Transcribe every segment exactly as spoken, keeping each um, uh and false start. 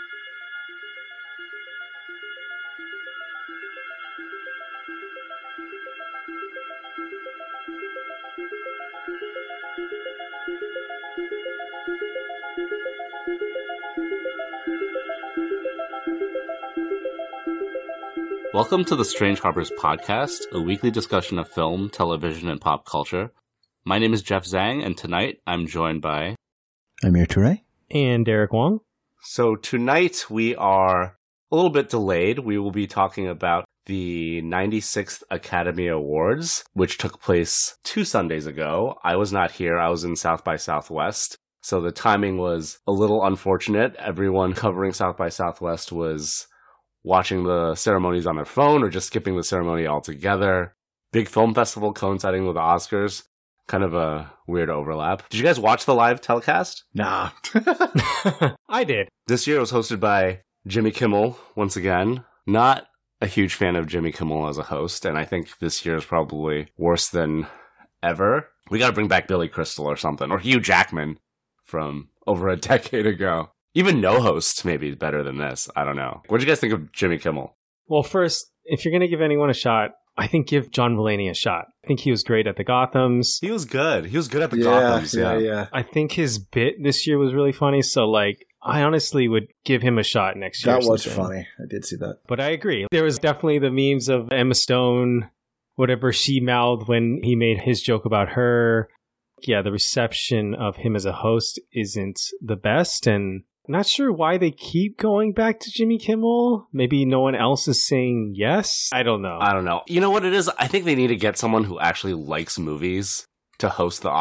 Welcome to the Strange Harpers podcast, a weekly discussion of film, television, and pop culture. My name is Jeff Zhang, and tonight I'm joined by... Amir Toure. And Derek Wong. So tonight we are a little bit delayed. We will be talking about the ninety-sixth Academy Awards, which took place two Sundays ago. I was not here. I was in South by Southwest. So the timing was a little unfortunate. Everyone covering South by Southwest was watching the ceremonies on their phone or just skipping the ceremony altogether. Big film festival coinciding with the Oscars. Kind of a weird overlap. Did you guys watch the live telecast? Nah. I did. This year it was hosted by Jimmy Kimmel, once again. Not a huge fan of Jimmy Kimmel as a host, and I think this year is probably worse than ever. We gotta bring back Billy Crystal or something, or Hugh Jackman from over a decade ago. Even no host maybe is better than this. I don't know. What did you guys think of Jimmy Kimmel? Well, first, if you're going to give anyone a shot, I think give John Mulaney a shot. I think he was great at the Gothams. He was good. He was good at the yeah, Gothams. Yeah, yeah, yeah. I think his bit this year was really funny. So, like, I honestly would give him a shot next year. That was funny. I did see that. But I agree. There was definitely the memes of Emma Stone, whatever she mouthed when he made his joke about her. Yeah, the reception of him as a host isn't the best, and not sure why they keep going back to Jimmy Kimmel. Maybe no one else is saying yes. I don't know. I don't know. You know what it is? I think they need to get someone who actually likes movies to host the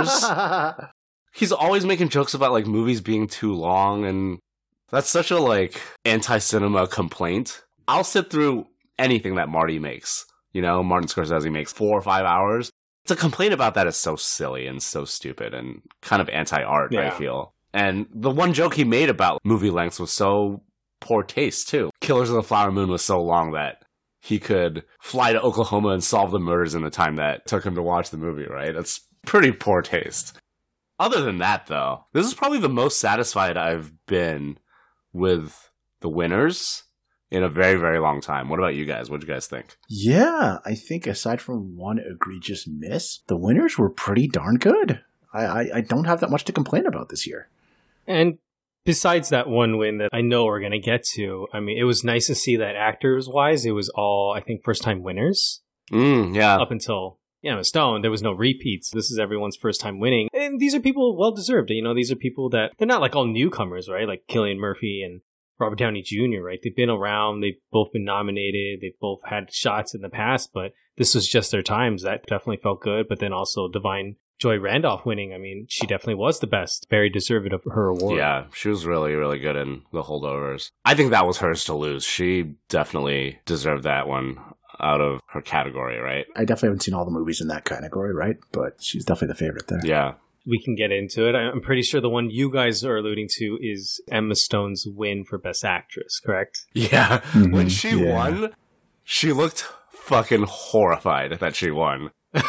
Oscars. He's always making jokes about like movies being too long, and that's such a like anti-cinema complaint. I'll sit through anything that Marty makes. You know, Martin Scorsese makes four or five hours. To complain about that is so silly and so stupid and kind of anti-art, Yeah. I feel. And the one joke he made about movie lengths was so poor taste, too. Killers of the Flower Moon was so long that he could fly to Oklahoma and solve the murders in the time that took him to watch the movie, right? That's pretty poor taste. Other than that, though, this is probably the most satisfied I've been with the winners in a very, very long time. What about you guys? What do you guys think? Yeah, I think aside from one egregious miss, the winners were pretty darn good. I, I, I don't have that much to complain about this year. And besides that one win that I know we're going to get to, I mean, it was nice to see that actors-wise, it was all, I think, first-time winners. Mm, yeah. Up until, you know, Stone, there was no repeats. This is everyone's first time winning. And these are people well-deserved. You know, these are people that, they're not like all newcomers, right? Like Cillian Murphy and Robert Downey Junior, right? They've been around. They've both been nominated. They've both had shots in the past, but this was just their times. That definitely felt good. But then also Divine Joy Randolph winning. I mean, she definitely was the best. Very deserving of her award. Yeah, she was really, really good in The Holdovers. I think that was hers to lose. She definitely deserved that one out of her category, right? I definitely haven't seen all the movies in that category, right? But she's definitely the favorite there. Yeah. We can get into it. I'm pretty sure the one you guys are alluding to is Emma Stone's win for Best Actress, correct? Yeah. Mm-hmm. When she Yeah. won, she looked fucking horrified that she won. It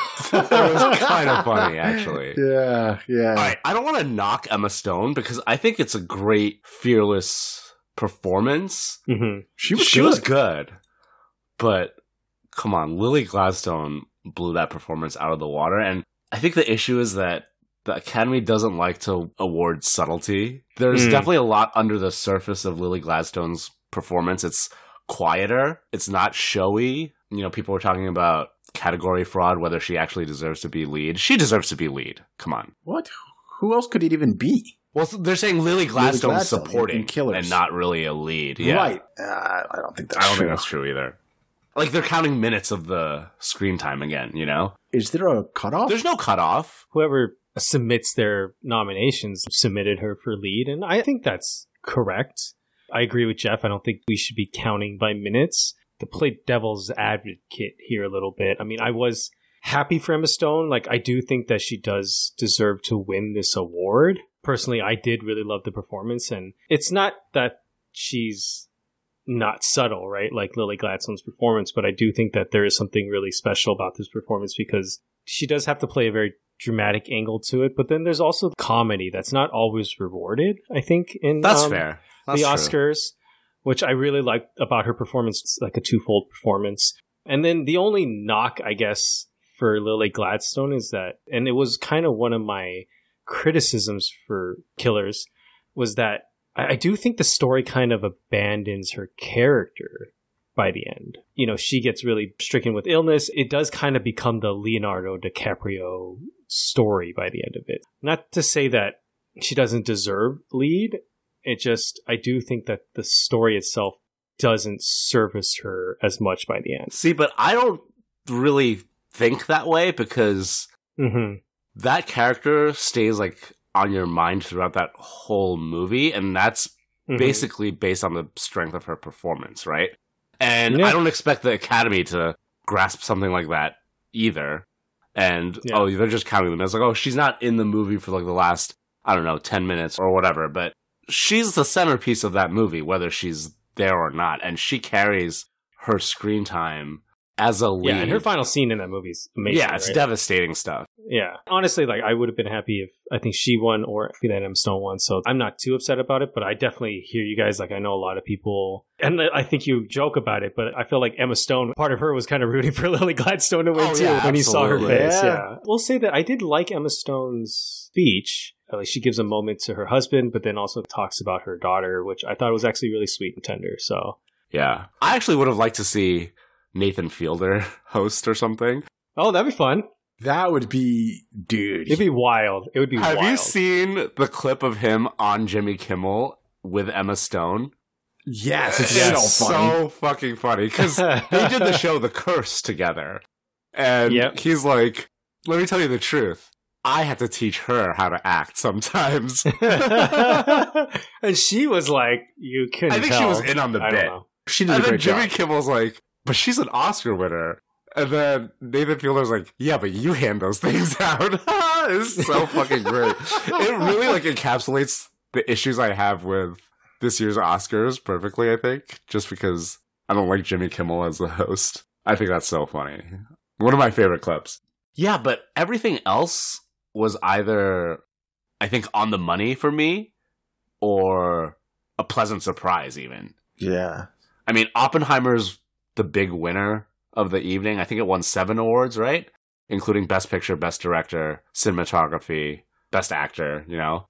was kind of funny, actually. Yeah, yeah. All right, I don't want to knock Emma Stone because I think it's a great, fearless performance. Mm-hmm. She was she good. was good, but come on, Lily Gladstone blew that performance out of the water, and I think the issue is that the Academy doesn't like to award subtlety. There's Mm. definitely a lot under the surface of Lily Gladstone's performance. It's quieter. It's not showy. You know, people were talking about category fraud, whether she actually deserves to be lead. She deserves to be lead. Come on. What? Who else could it even be? Well, they're saying Lily Gladstone's Gladstone in- supporting in Killers. and not really a lead. Yeah. Right. Uh, I don't think that's I don't true. think that's true either. Like, they're counting minutes of the screen time again, you know? Is there a cutoff? There's no cutoff. Whoever submits their nominations submitted her for lead, and I think that's correct. I agree with Jeff. I don't think we should be counting by minutes. To play devil's advocate here a little bit, I mean, I was happy for Emma Stone. Like, I do think that she does deserve to win this award. Personally, I did really love the performance, and it's not that she's not subtle, right? Like Lily Gladstone's performance, but I do think that there is something really special about this performance because she does have to play a very dramatic angle to it, but then there's also comedy that's not always rewarded, I think. In, That's um, fair. That's the true. Oscars, which I really liked about her performance. It's like a twofold performance. And then the only knock, I guess, for Lily Gladstone is that, and it was kind of one of my criticisms for Killers, was that I, I do think the story kind of abandons her character by the end. You know, she gets really stricken with illness. It does kind of become the Leonardo DiCaprio story by the end of it. Not to say that she doesn't deserve lead. It just, I do think that the story itself doesn't service her as much by the end. See, but I don't really think that way because Mm-hmm. that character stays like on your mind throughout that whole movie, and that's Mm-hmm. basically based on the strength of her performance, right? And Yeah. I don't expect the Academy to grasp something like that either. And Yeah. oh, they're just counting them as like, oh, she's not in the movie for like the last, I don't know, ten minutes or whatever, but she's the centerpiece of that movie, whether she's there or not, and she carries her screen time as a lead. Yeah, and her final scene in that movie is amazing. yeah, it's right? devastating stuff. Yeah. Honestly, like, I would have been happy if I think she won or that Emma Stone won. So I'm not too upset about it, but I definitely hear you guys. Like, I know a lot of people, and I think you joke about it, but I feel like Emma Stone, part of her was kind of rooting for Lily Gladstone to win Oh, too yeah, when he saw her absolutely. face. Yeah. Yeah. We'll say that I did like Emma Stone's speech. Like, she gives a moment to her husband, but then also talks about her daughter, which I thought was actually really sweet and tender. So, Yeah. I actually would have liked to see Nathan Fielder host or something. oh, that'd be fun. That would be, dude. It'd be wild. It would be Have wild. you seen the clip of him on Jimmy Kimmel with Emma Stone? yes, it's Yes. so funny. so fucking funny because they did the show The Curse together. And Yep. he's like, let me tell you the truth. I had to teach her how to act sometimes. And she was like, you couldn't I think she tell. was in on the I bit. don't know. She did And a then great Jimmy job. Kimmel's like, but she's an Oscar winner. And then Nathan Fielder's like, yeah, but you hand those things out. It's so fucking great. It really like encapsulates the issues I have with this year's Oscars perfectly, I think. Just because I don't like Jimmy Kimmel as the host. I think that's so funny. One of my favorite clips. Yeah, but everything else was either, I think, on the money for me or a pleasant surprise even. Yeah. I mean, Oppenheimer's the big winner of the evening. I think it won seven awards, right? Including Best Picture, Best Director, Cinematography, Best Actor, you know?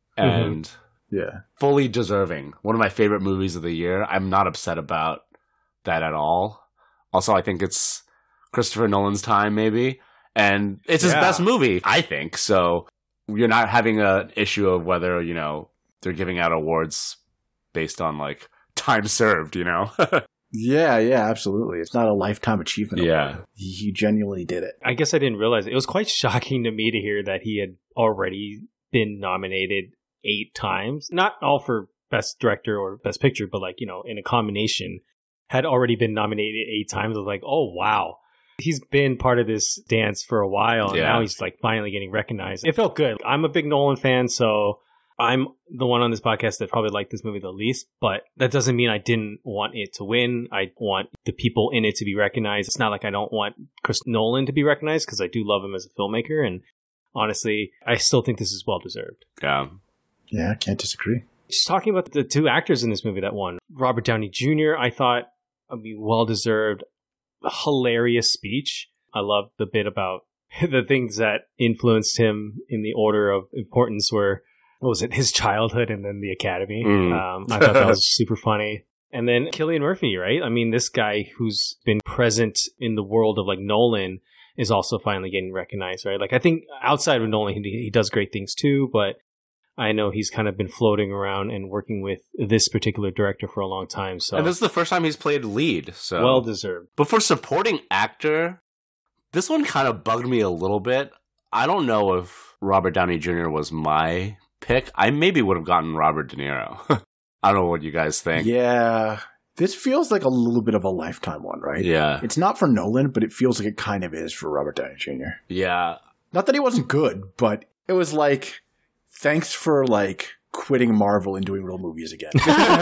And Yeah. fully deserving. One of my favorite movies of the year. I'm not upset about that at all. Also, I think it's Christopher Nolan's time, maybe. And it's his Yeah. best movie, I think. So you're not having an issue of whether, you know, they're giving out awards based on, like, time served, you know? Yeah, yeah, absolutely. It's not a lifetime achievement. Yeah. award. He, he genuinely did it. I guess I didn't realize it. It was quite shocking to me to hear that he had already been nominated eight times. Not all for Best Director or Best Picture, but like, you know, in a combination, had already been nominated eight times. I was like, oh, wow. He's been part of this dance for a while, and Yeah. now he's like finally getting recognized. It felt good. I'm a big Nolan fan, so I'm the one on this podcast that probably liked this movie the least, but that doesn't mean I didn't want it to win. I want the people in it to be recognized. It's not like I don't want Chris Nolan to be recognized because I do love him as a filmmaker, and honestly, I still think this is well deserved. Yeah. Yeah, can't disagree. Just talking about the two actors in this movie that won, Robert Downey Junior, I thought, I mean, well deserved. Hilarious speech. I love the bit about the things that influenced him in the order of importance were, what was it, his childhood and then the Academy. Mm. Um, I thought that was super funny. And then Cillian Murphy, right? I mean, this guy who's been present in the world of like Nolan is also finally getting recognized, right? Like, I think outside of Nolan, he, he does great things too, but I know he's kind of been floating around and working with this particular director for a long time. So And this is the first time he's played lead, so well deserved. But for supporting actor, this one kind of bugged me a little bit. I don't know if Robert Downey Junior was my pick. I maybe would have gotten Robert De Niro. I don't know what you guys think. Yeah. This feels like a little bit of a lifetime one, right? Yeah. It's not for Nolan, but it feels like it kind of is for Robert Downey Junior Yeah. Not that he wasn't good, but it was like, thanks for like quitting Marvel and doing real movies again.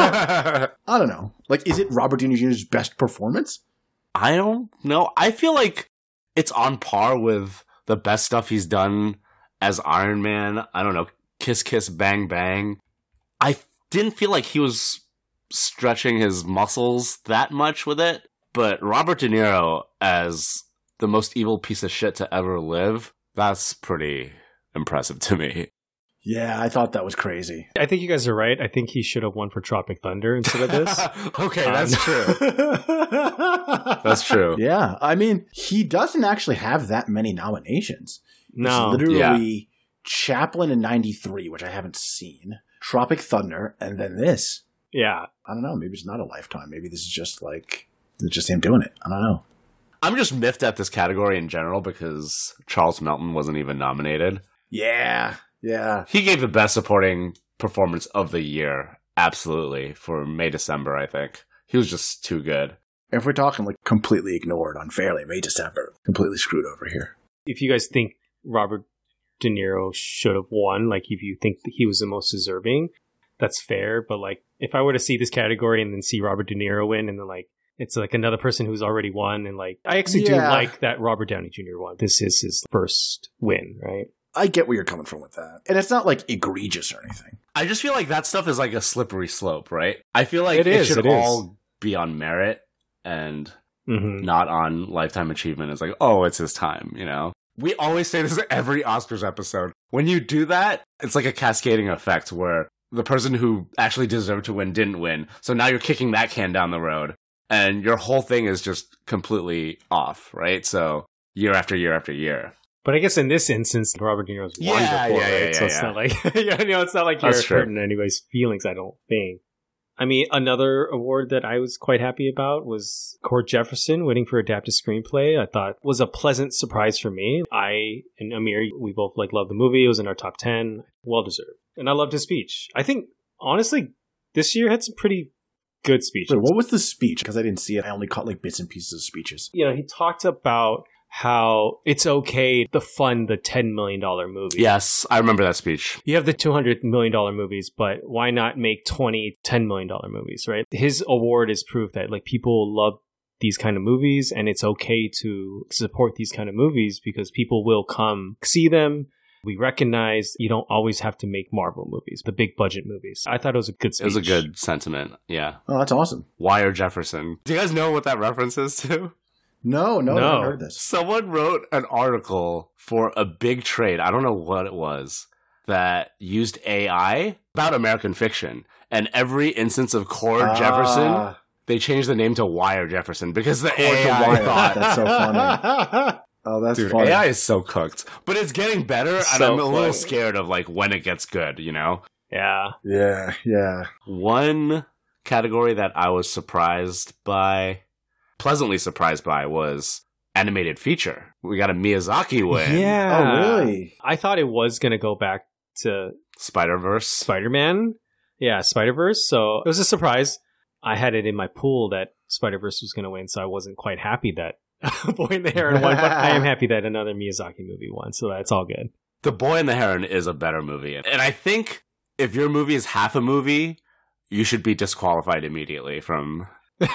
I don't know. Like, is it Robert Downey Junior's best performance? I don't know. I feel like it's on par with the best stuff he's done as Iron Man. I don't know. Kiss Kiss Bang Bang. I didn't feel like he was stretching his muscles that much with it. But Robert De Niro as the most evil piece of shit to ever live, that's pretty impressive to me. Yeah, I thought that was crazy. I think you guys are right. I think he should have won for Tropic Thunder instead of this. Okay, Um, that's true. That's true. Yeah, I mean, he doesn't actually have that many nominations. No. It's literally Chaplin in ninety-three, which I haven't seen, Tropic Thunder, and then this. Yeah. I don't know. Maybe it's not a Lifetime. Maybe this is just like, it's just him doing it. I don't know. I'm just miffed at this category in general because Charles Melton wasn't even nominated. Yeah, yeah. He gave the best supporting performance of the year, absolutely, for May December, I think. He was just too good. If we're talking like completely ignored unfairly, May December, completely screwed over here. If you guys think Robert De Niro should have won, like if you think that he was the most deserving, that's fair. But like, if I were to see this category and then see Robert De Niro win, and then like, it's like another person who's already won, and like, I actually Yeah. do like that Robert Downey Junior won. This is his first win, right? I get where you're coming from with that. And it's not like egregious or anything. I just feel like that stuff is like a slippery slope, right? I feel like It it, is, should it is. all be on merit and Mm-hmm. not on lifetime achievement. It's like, oh, it's his time, you know? We always say this every Oscars episode. When you do that, it's like a cascading effect where the person who actually deserved to win didn't win. So now you're kicking that can down the road and your whole thing is just completely off, right? So year after year after year. But I guess in this instance, Robert De Niro's won Yeah, before, yeah, right? yeah, so it's yeah. not like you know, it's not like That's you're true. hurting anybody's feelings. I don't think. I mean, another award that I was quite happy about was Cord Jefferson winning for adapted screenplay. I thought was a pleasant surprise for me. I and Amir, we both like loved the movie. It was in our top ten, well deserved, and I loved his speech. I think honestly, this year had some pretty good speeches. Wait, what was the speech? Because I didn't see it. I only caught like bits and pieces of speeches. You know, he talked about how it's okay to fund the ten million dollars movie. Yes, I remember that speech. You have the two hundred million dollars movies, but why not make twenty ten million dollars movies, right? His award is proof that like people love these kind of movies and it's okay to support these kind of movies because people will come see them. We recognize you don't always have to make Marvel movies, the big budget movies. I thought it was a good speech. It was a good sentiment, yeah. Oh, that's awesome. Wire Jefferson. Do you guys know what that reference is to? No, no, I No. haven't heard this. Someone wrote an article for a big trade, I don't know what it was, that used A I about American fiction. And every instance of Cord Jefferson, Ah, they changed the name to Wire Jefferson because the Cord to A I Wire. thought, That's so funny. Oh, that's dude, funny. A I is so cooked. But it's getting better, and So I'm a little funny. scared of like when it gets good, you know? Yeah. Yeah, yeah. One category that I was surprised by, pleasantly surprised by, was animated feature. We got a Miyazaki win. Yeah. Oh, really? I thought it was going to go back to Spider-Verse. Spider-Man. Yeah, Spider-Verse. So it was a surprise. I had it in my pool that Spider-Verse was going to win, so I wasn't quite happy that Boy and the Heron won, but I am happy that another Miyazaki movie won, so that's all good. The Boy and the Heron is a better movie. And I think if your movie is half a movie, you should be disqualified immediately from winning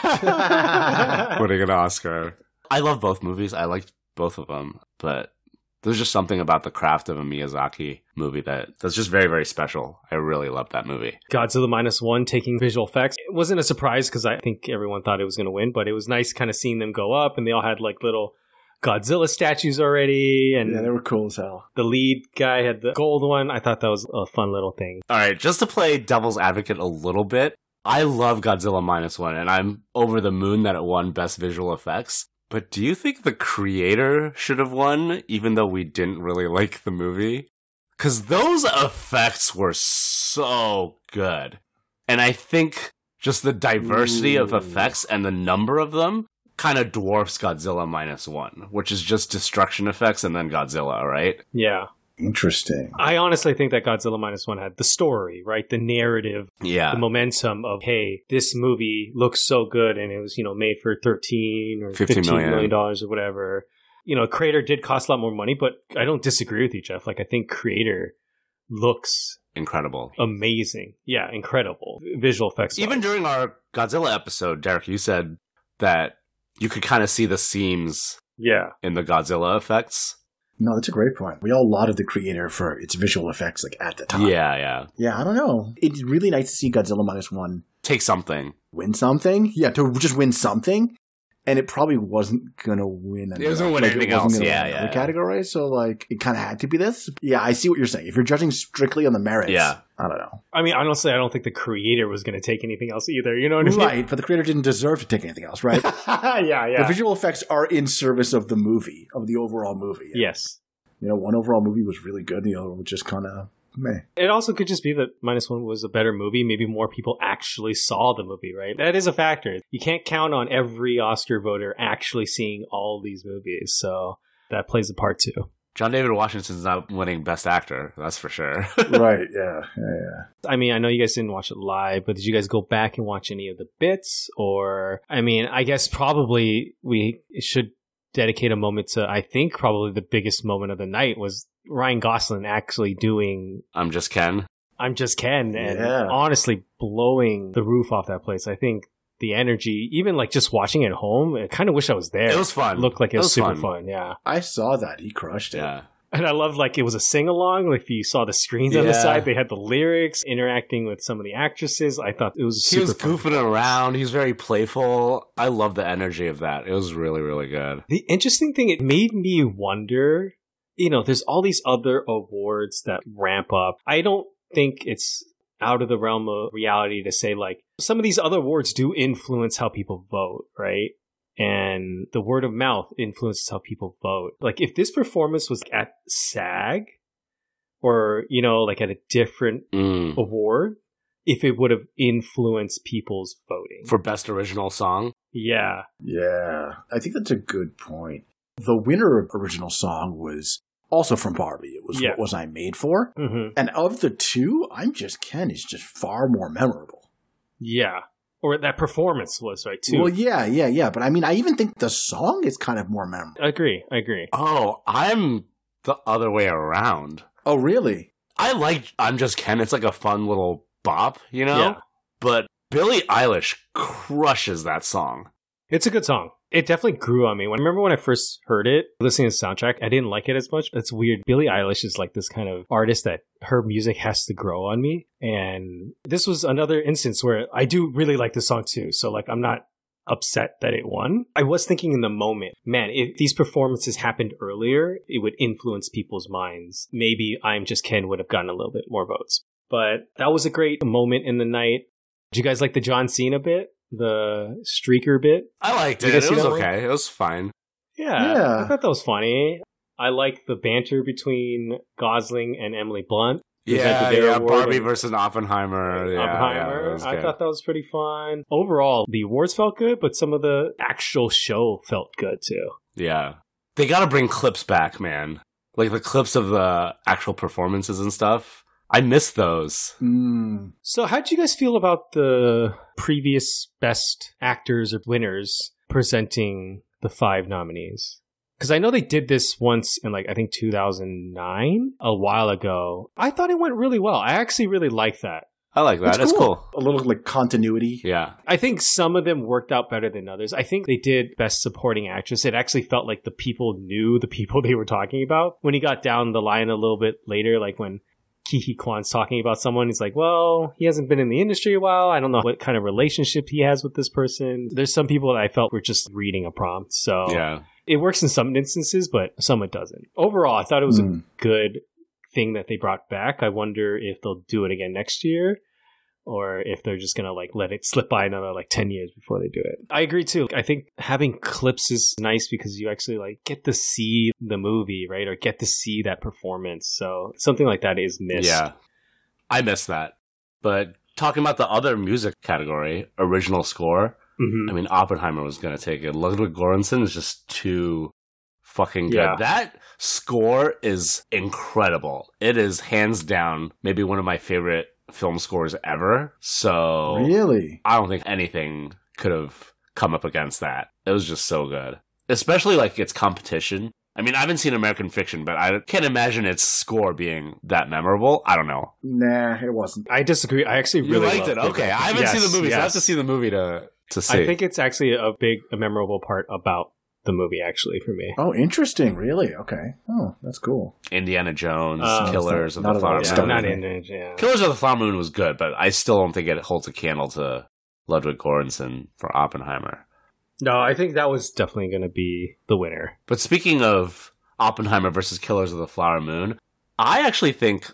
an Oscar. I love both movies. I liked both of them, but there's just something about the craft of a Miyazaki movie that that's just very, very special. I really love that movie. Godzilla Minus One taking visual effects. It wasn't a surprise because I think everyone thought it was going to win, but it was nice kind of seeing them go up, and they all had like little Godzilla statues already, and Yeah, they were cool as hell. the lead guy had the gold one. I thought that was a fun little thing. All right, just to play devil's advocate a little bit, I love Godzilla Minus One, and I'm over the moon that it won Best Visual Effects. But do you think the creator should have won, even though we didn't really like the movie? Because those effects were so good. And I think just the diversity of Ooh. effects and the number of them kind of dwarfs Godzilla Minus One, which is just destruction effects and then Godzilla, right? Yeah. Interesting. I honestly think that Godzilla Minus One had the story, right? The narrative, Yeah. the momentum of, hey, this movie looks so good, and it was, you know, made for thirteen or fifteen fifteen million million dollars or whatever. You know, Creator did cost a lot more money, but I don't disagree with you, Jeff. Like, I think Creator looks Incredible. amazing. Yeah, incredible. Visual effects. Even during our Godzilla episode, Derek, you said that you could kind of see the seams Yeah. in the Godzilla effects. No, that's a great point. We all lauded the creator for its visual effects like at the time. Yeah, yeah. Yeah, I don't know. It's really nice to see Godzilla Minus One Take something. win something. Yeah, to just win something. And it probably wasn't going to win another, It wasn't win like, anything it wasn't else. gonna Yeah, win yeah, another yeah. category. So, like, it kind of had to be this. Yeah, I see what you're saying. If you're judging strictly on the merits, Yeah. I don't know. I mean, honestly, I don't think the creator was going to take anything else either. You know what I mean? Right, but the creator didn't deserve to take anything else, right? yeah, yeah. The visual effects are in service of the movie, of the overall movie. Yes. You know, one overall movie was really good, the other one was just kind of meh. It also could just be that Minus One was a better movie. Maybe more people actually saw the movie, right? That is a factor. You can't count on every Oscar voter actually seeing all these movies. So that plays a part too. John David Washington's not winning Best Actor, that's for sure. Right, yeah, yeah, yeah. I mean, I know you guys didn't watch it live, but did you guys go back and watch any of the bits? Or, I mean, I guess probably we should dedicate a moment to, I think probably the biggest moment of the night was Ryan Gosling actually doing I'm Just Ken. I'm Just Ken, and Yeah. honestly blowing the roof off that place. I think the energy, even like just watching it at home, I kind of wish I was there. It was fun. It looked like it, It was, was super fun. fun. Yeah. I saw that. He crushed it. Yeah. And I loved like it was a sing along. Like if you saw the screens on the Yeah. side, they had the lyrics interacting with some of the actresses. I thought it was He super was fun. goofing around. He was very playful. I love the energy of that. It was really, really good. The interesting thing, it made me wonder, you know, there's all these other awards that ramp up. I don't think it's out of the realm of reality to say like some of these other awards do influence how people vote, right? And the word of mouth influences how people vote. Like if this performance was at SAG or, you know, like at a different Mm. award, if it would have influenced people's voting. For Best Original Song. Yeah. Yeah, I think that's a good point. The winner of original song was also from Barbie. It was Yeah. What Was I Made For? hmm And of the two, I'm Just Ken is just far more memorable. Yeah. Or that performance was, right, too. Well, yeah, yeah, yeah. But I mean, I even think the song is kind of more memorable. I agree. I agree. Oh, I'm the other way around. Oh, really? I like I'm Just Ken. It's like a fun little bop, you know? Yeah. But Billie Eilish crushes that song. It's a good song. It definitely grew on me. When I remember when I first heard it, listening to the soundtrack, I didn't like it as much. It's weird. Billie Eilish is like this kind of artist that her music has to grow on me. And this was another instance where I do really like this song too. So like I'm not upset that it won. I was thinking in the moment, man, if these performances happened earlier, it would influence people's minds. Maybe I'm Just Ken would have gotten a little bit more votes. But that was a great moment in the night. Did you guys like the John Cena bit? The streaker bit? I liked Did it. you guys It see was that one? okay. It was fine. Yeah, Yeah. I thought that was funny. I like the banter between Gosling and Emily Blunt. Yeah, presented their yeah. award Barbie and- versus Oppenheimer. Yeah, Oppenheimer. Yeah, it was I good. thought that was pretty fun. Overall, the awards felt good, but some of the actual show felt good too. Yeah. They got to bring clips back, man. Like the clips of the actual performances and stuff. I miss those. Mm. So, how did you guys feel about the previous best actors or winners presenting the five nominees? Because I know they did this once in, like, I think two thousand nine, a while ago. I thought it went really well. I actually really liked that. I like that. That's It's cool. cool. A little like continuity. Yeah. I think some of them worked out better than others. I think they did Best Supporting Actress. It actually felt like the people knew the people they were talking about. When he got down the line a little bit later, like when Kiki Kwan's talking about someone, he's like, well, he hasn't been in the industry a while. I don't know what kind of relationship he has with this person. There's some people that I felt were just reading a prompt. So Yeah. it works in some instances, but some it doesn't. Overall, I thought it was Mm. a good thing that they brought back. I wonder if they'll do it again next year, or if they're just going to like let it slip by another like ten years before they do it. I agree too. I think having clips is nice because you actually like get to see the movie, right? Or get to see that performance. So something like that is missed. Yeah. I miss that. But talking about the other music category, original score, Mhm. I mean, Oppenheimer was going to take it. Ludwig Göransson is just too fucking good. Yeah. That score is incredible. It is hands down maybe one of my favorite film scores ever. So Really? I don't think anything could have come up against that. It was just so good. Especially like its competition. I mean, I haven't seen American Fiction, but I can't imagine its score being that memorable. I don't know. Nah, it wasn't. I disagree. I actually You really liked loved it. Okay. I haven't Yes, seen the movie, so I have yes. to see the movie to, to see. I think it's actually a big, a memorable part about the movie, actually, for me. Oh, interesting. Really? Okay. Oh, that's cool. Indiana Jones, Uh, Killers not- of not the at Flower all. Moon. Yeah, Stone not Age. in it, yeah. Killers of the Flower Moon was good, but I still don't think it holds a candle to Ludwig Göransson for Oppenheimer. No, I think that was definitely going to be the winner. But speaking of Oppenheimer versus Killers of the Flower Moon, I actually think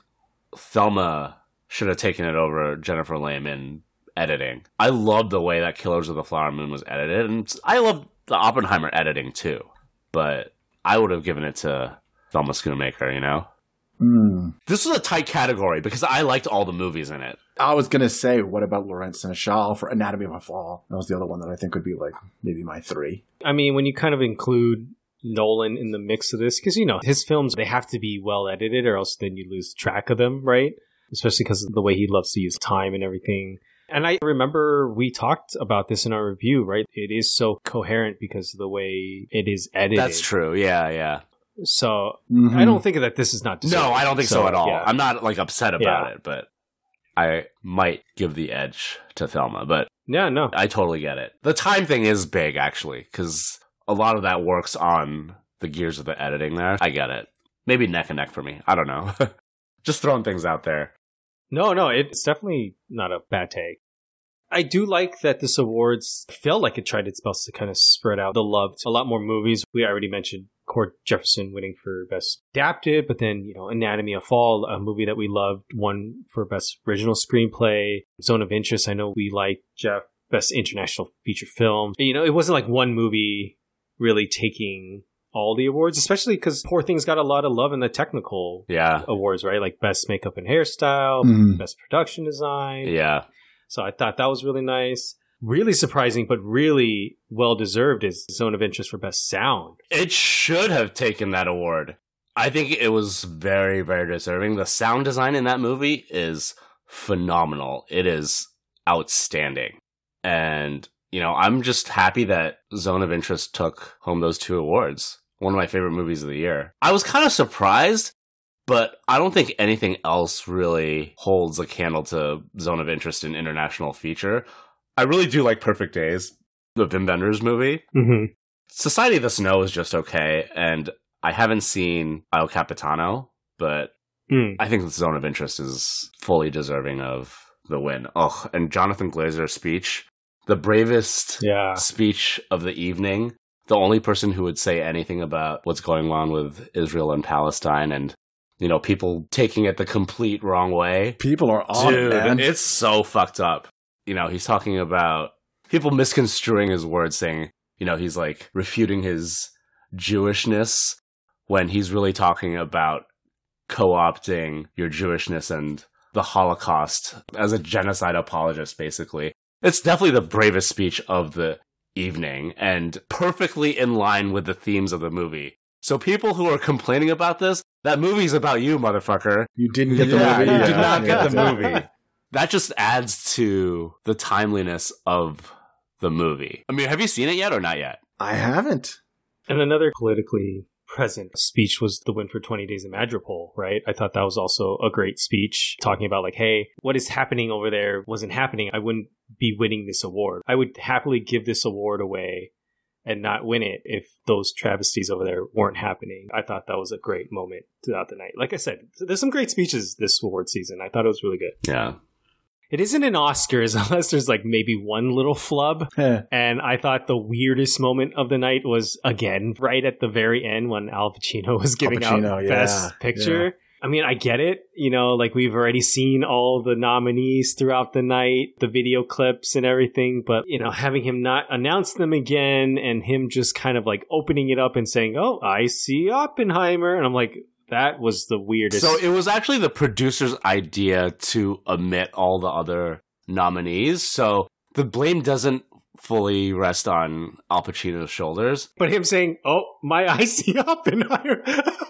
Thelma should have taken it over Jennifer Lame in editing. I loved the way that Killers of the Flower Moon was edited, and I loved the Oppenheimer editing too. But I would have given it to Thelma Schoonmaker, you know? Hmm. This was a tight category because I liked all the movies in it. I was going to say, what about Laurence Seneschal for Anatomy of a Fall? That was the other one that I think would be like maybe my three. I mean, when you kind of include Nolan in the mix of this, because, you know, his films, they have to be well edited or else then you lose track of them, right? Especially because of the way he loves to use time and everything. And I remember we talked about this in our review, right? It is so coherent because of the way it is edited. That's true. Yeah, yeah. So Mm-hmm. I don't think that this is not deserving. No, I don't think so, at all. yeah. I'm not like upset about Yeah. it, but I might give the edge to Thelma. But Yeah, no. I totally get it. The time thing is big, actually, because a lot of that works on the gears of the editing there. I get it. Maybe neck and neck for me. I don't know. Just throwing things out there. No, no, it's definitely not a bad take. I do like that this awards felt like it tried its best to kind of spread out the love to a lot more movies. We already mentioned Cord Jefferson winning for Best Adapted, but then, you know, Anatomy of Fall, a movie that we loved, won for Best Original Screenplay. Zone of Interest, I know we like, Jeff, Best International Feature Film. You know, it wasn't like one movie really taking all the awards, especially because Poor Things got a lot of love in the technical Yeah. awards, right? Like Best Makeup and Hairstyle, Mhm. Best Production Design. Yeah. So I thought that was really nice. Really surprising, but really well-deserved is Zone of Interest for Best Sound. It should have taken that award. I think it was very, very deserving. The sound design in that movie is phenomenal. It is outstanding. And, you know, I'm just happy that Zone of Interest took home those two awards. One of my favorite movies of the year. I was kind of surprised, but I don't think anything else really holds a candle to Zone of Interest in international feature. I really do like Perfect Days, the Wim Wenders movie. Mm-hmm. Society of the Snow is just okay, and I haven't seen Il Capitano, but Mm. I think the Zone of Interest is fully deserving of the win. Oh, and Jonathan Glazer's speech, the bravest Yeah. speech of the evening, the only person who would say anything about what's going on with Israel and Palestine, and, you know, people taking it the complete wrong way. People are on Dude, it, man. it's so fucked up. You know, he's talking about people misconstruing his words, saying, you know, he's like refuting his Jewishness when he's really talking about co-opting your Jewishness and the Holocaust as a genocide apologist, basically. It's definitely the bravest speech of the evening and perfectly in line with the themes of the movie. So people who are complaining about this, that movie's about you, motherfucker. You didn't get the Yeah, movie. you Yeah. did not get the Yeah. movie. That just adds to the timeliness of the movie. I mean, have you seen it yet or not yet? I haven't. And another politically present speech was the win for twenty Days of Madripoor, right? I thought that was also a great speech talking about like, hey, what is happening over there wasn't happening. I wouldn't be winning this award. I would happily give this award away and not win it if those travesties over there weren't happening. I thought that was a great moment throughout the night. Like I said, there's some great speeches this award season. I thought it was really good. Yeah. It isn't an Oscars unless there's like maybe one little flub. Heh. And I thought the weirdest moment of the night was, again, right at the very end when Al Pacino was giving Al Pacino, out yeah, Best Picture. I mean, I get it. You know, like we've already seen all the nominees throughout the night, the video clips and everything. But, you know, having him not announce them again and him just kind of like opening it up and saying, oh, I see Oppenheimer. And I'm like, that was the weirdest. So it was actually the producer's idea to omit all the other nominees. So the blame doesn't fully rest on Al Pacino's shoulders. But him saying, oh, my I see Oppenheimer.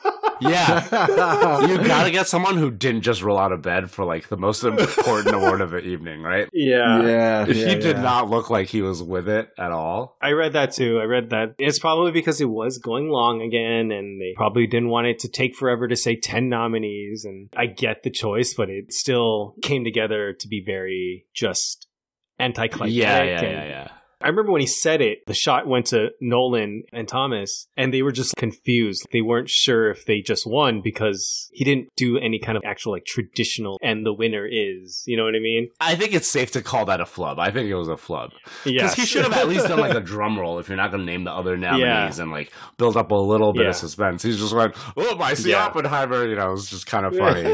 Yeah. You gotta get someone who didn't just roll out of bed for like the most important award of the evening, right? Yeah. Yeah. If yeah, he did yeah. not look like he was with it at all. I read that too. I read that. It's probably because it was going long again and they probably didn't want it to take forever to say ten nominees. And I get the choice, but it still came together to be very just anticlimactic. Yeah, yeah, and yeah, yeah. I remember when he said it, the shot went to Nolan and Thomas, and they were just confused. They weren't sure if they just won because he didn't do any kind of actual like traditional and the winner is. You know what I mean? I think it's safe to call that a flub. I think it was a flub. Because Yes. he should have at least done like a drum roll if you're not going to name the other nominees Yeah. and like build up a little bit Yeah. of suspense. He's just like, oh, I see Yeah. Oppenheimer. You know, it's just kind of funny.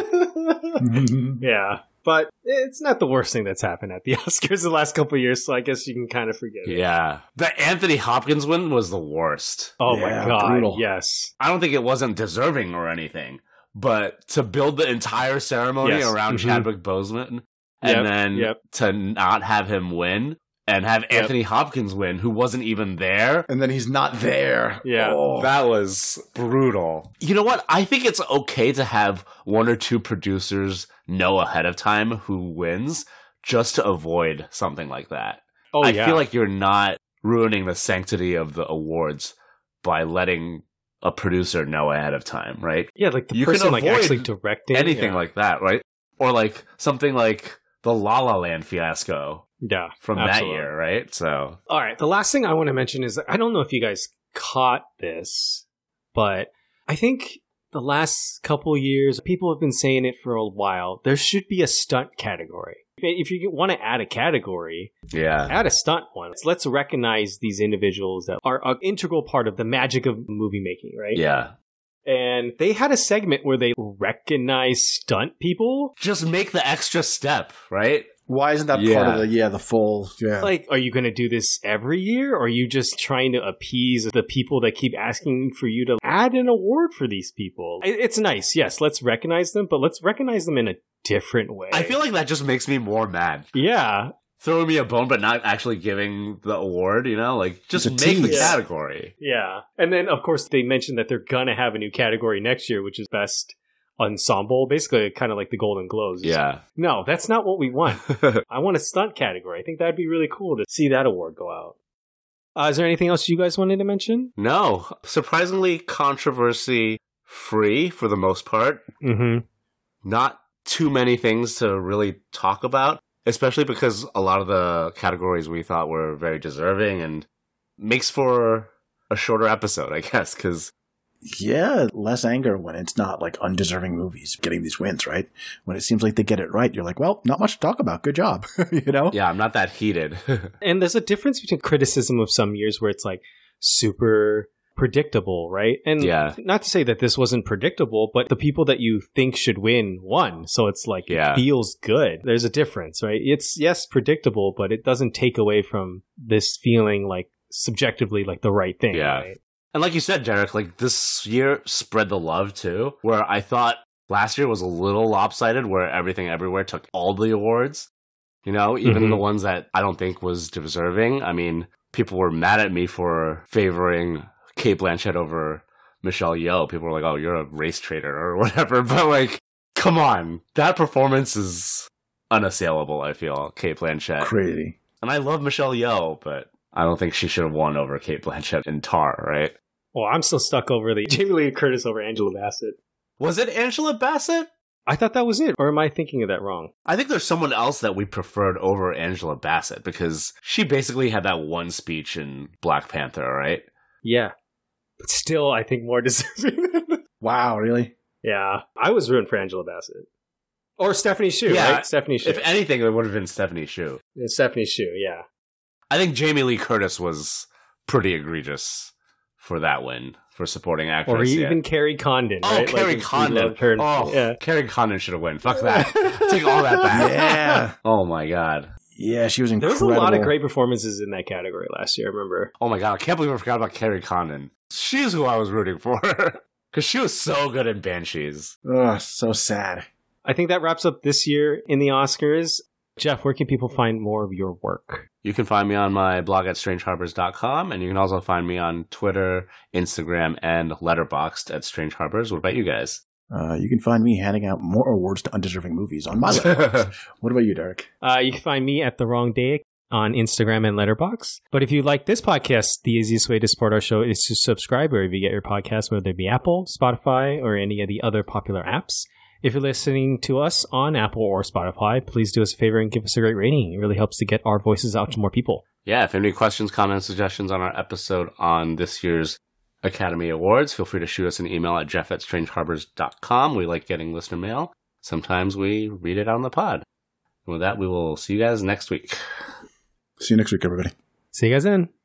Yeah. But it's not the worst thing that's happened at the Oscars the last couple of years, so I guess you can kind of forget it. Yeah. The Anthony Hopkins win was the worst. Oh Yeah, my God. brutal. Yes. I don't think it wasn't deserving or anything, but to build the entire ceremony Yes. around Mhm. Chadwick Boseman Yep, and then yep. to not have him win and have Yep. Anthony Hopkins win, who wasn't even there. And then he's not there. Yeah. Oh. That was brutal. You know what? I think it's okay to have one or two producers know ahead of time who wins just to avoid something like that. Oh, I yeah. feel like you're not ruining the sanctity of the awards by letting a producer know ahead of time, right? yeah, like the you can person like avoid actually directing. Anything yeah. like that, right? Or like something like the La La Land fiasco Yeah. from absolutely. that year, right? So, All right. The last thing I want to mention is I don't know if you guys caught this, but I think the last couple years, people have been saying it for a while. There should be a stunt category. If you want to add a category, yeah. add a stunt one. Let's recognize these individuals that are an integral part of the magic of movie making, right? Yeah. And they had a segment where they recognize stunt people. Just make the extra step, right? Why isn't that part Yeah. of the, yeah, the full, yeah. Like, are you going to do this every year? Or are you just trying to appease the people that keep asking for you to add an award for these people? It- It's nice. Yes, let's recognize them, but let's recognize them in a different way. I feel like that just makes me more mad. Yeah. Throwing me a bone, but not actually giving the award, you know? Like, just It's a make the tease. category. Yeah. And then, of course, they mentioned that they're going to have a new category next year, which is best ensemble. Basically, kind of like the Golden Globes. Yeah. No, that's not what we want. I want a stunt category. I think that'd be really cool to see that award go out. Uh, is there anything else you guys wanted to mention? No. Surprisingly controversy free for the most part. Mm-hmm. Not too many things to really talk about, especially because a lot of the categories we thought were very deserving and makes for a shorter episode, I guess, because Yeah, less anger when it's not like undeserving movies getting these wins, right? When it seems like they get it right, you're like, well, not much to talk about. Good job. You know? yeah, I'm not that heated. And there's a difference between criticism of some years where it's like super predictable, right? And Yeah. not to say that this wasn't predictable, but the people that you think should win won. So it's like, Yeah. it feels good. There's a difference, right? It's, yes, predictable, but it doesn't take away from this feeling like subjectively like the right thing. Yeah. Right? And like you said, Derek, like this year spread the love too, where I thought last year was a little lopsided, where Everything Everywhere took all the awards, you know, even Mhm. the ones that I don't think was deserving. I mean, people were mad at me for favoring Kate Blanchett over Michelle Yeoh. People were like, oh, you're a race traitor or whatever. But like, come on. That performance is unassailable, I feel, Kate Blanchett. Crazy. And I love Michelle Yeoh, but I don't think she should have won over Kate Blanchett in Tar, right? Well, I'm still stuck over the Jamie Lee Curtis over Angela Bassett. Was it Angela Bassett? I thought that was it. Or am I thinking of that wrong? I think there's someone else that we preferred over Angela Bassett because she basically had that one speech in Black Panther, right? Yeah. But still, I think more deserving. Wow, really? Yeah. I was rooting for Angela Bassett. Or Stephanie Hsu, Yeah, right? Stephanie Hsu. If anything, it would have been Stephanie Hsu. Yeah, Stephanie Hsu, yeah. I think Jamie Lee Curtis was pretty egregious for that win for supporting actress. Or even yeah. Carrie Condon, Oh, right? Carrie Like, we Condon. loved her. Oh, Yeah. Carrie Condon should have won. Fuck that. Take all that back. Yeah. Oh my god. Yeah, she was There was incredible. a lot of great performances in that category last year, I remember. Oh my god, I can't believe I forgot about Carrie Condon. She's who I was rooting for. Because she was so good in Banshees. Ugh, so sad. I think that wraps up this year in the Oscars. Jeff, where can people find more of your work? You can find me on my blog at strange harbors dot com, and you can also find me on Twitter, Instagram, and Letterboxd at Strange Harbors. What about you guys? Uh, you can find me handing out more awards to undeserving movies on my Letterboxd. What about you, Derek? Uh, you can find me at The Wrong Day on Instagram and Letterboxd. But if you like this podcast, the easiest way to support our show is to subscribe wherever you get your podcasts, whether it be Apple, Spotify, or any of the other popular apps. If you're listening to us on Apple or Spotify, please do us a favor and give us a great rating. It really helps to get our voices out to more people. Yeah, if you have any questions, comments, suggestions on our episode on this year's Academy Awards, feel free to shoot us an email at jeff at strange harbors dot com. We like getting listener mail. Sometimes we read it on the pod. And with that, we will see you guys next week. See you next week, everybody. See you guys then.